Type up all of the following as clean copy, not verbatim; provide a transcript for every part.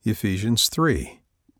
Ephesians 3.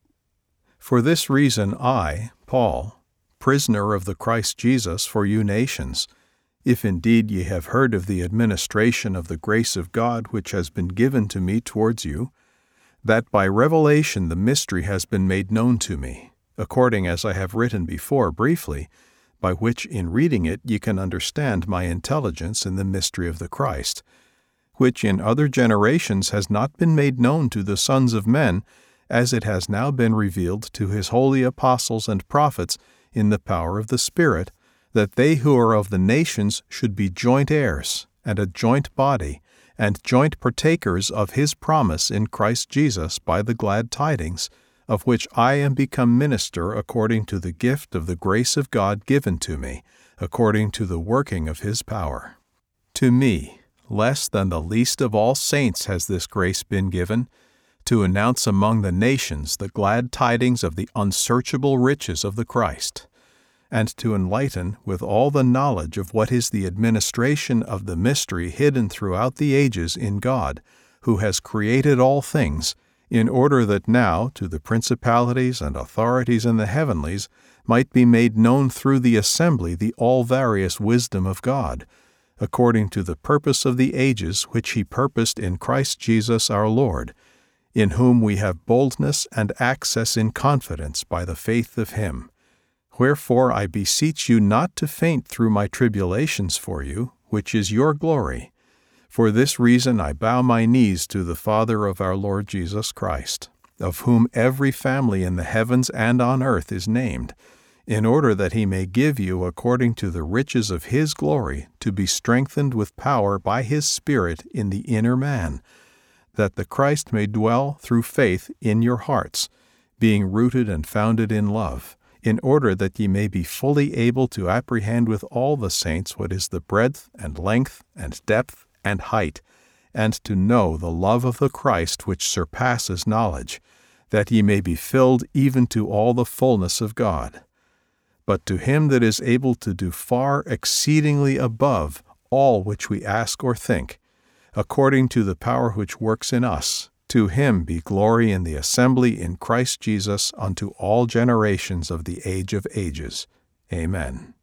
For this reason I, Paul, prisoner of the Christ Jesus for you nations, if indeed ye have heard of the administration of the grace of God which has been given to me towards you, that by revelation the mystery has been made known to me, according as I have written before briefly, by which in reading it ye can understand my intelligence in the mystery of the Christ, which in other generations has not been made known to the sons of men, as it has now been revealed to his holy apostles and prophets in the power of the Spirit, that they who are of the nations should be joint heirs, and a joint body, and joint partakers of his promise in Christ Jesus by the glad tidings, of which I am become minister according to the gift of the grace of God given to me, according to the working of his power. To me, less than the least of all saints has this grace been given, to announce among the nations the glad tidings of the unsearchable riches of the Christ, and to enlighten with all the knowledge of what is the administration of the mystery hidden throughout the ages in God, who has created all things, in order that now to the principalities and authorities in the heavenlies might be made known through the assembly the all-various wisdom of God, according to the purpose of the ages which he purposed in Christ Jesus our Lord, in whom we have boldness and access in confidence by the faith of him. Wherefore I beseech you not to faint through my tribulations for you, which is your glory. For this reason I bow my knees to the Father of our Lord Jesus Christ, of whom every family in the heavens and on earth is named, in order that he may give you according to the riches of his glory to be strengthened with power by his Spirit in the inner man, that the Christ may dwell through faith in your hearts, being rooted and founded in love, in order that ye may be fully able to apprehend with all the saints what is the breadth and length and depth and height, and to know the love of the Christ which surpasses knowledge, that ye may be filled even to all the fullness of God. But to him that is able to do far exceedingly above all which we ask or think, according to the power which works in us, to him be glory in the assembly in Christ Jesus unto all generations of the age of ages. Amen.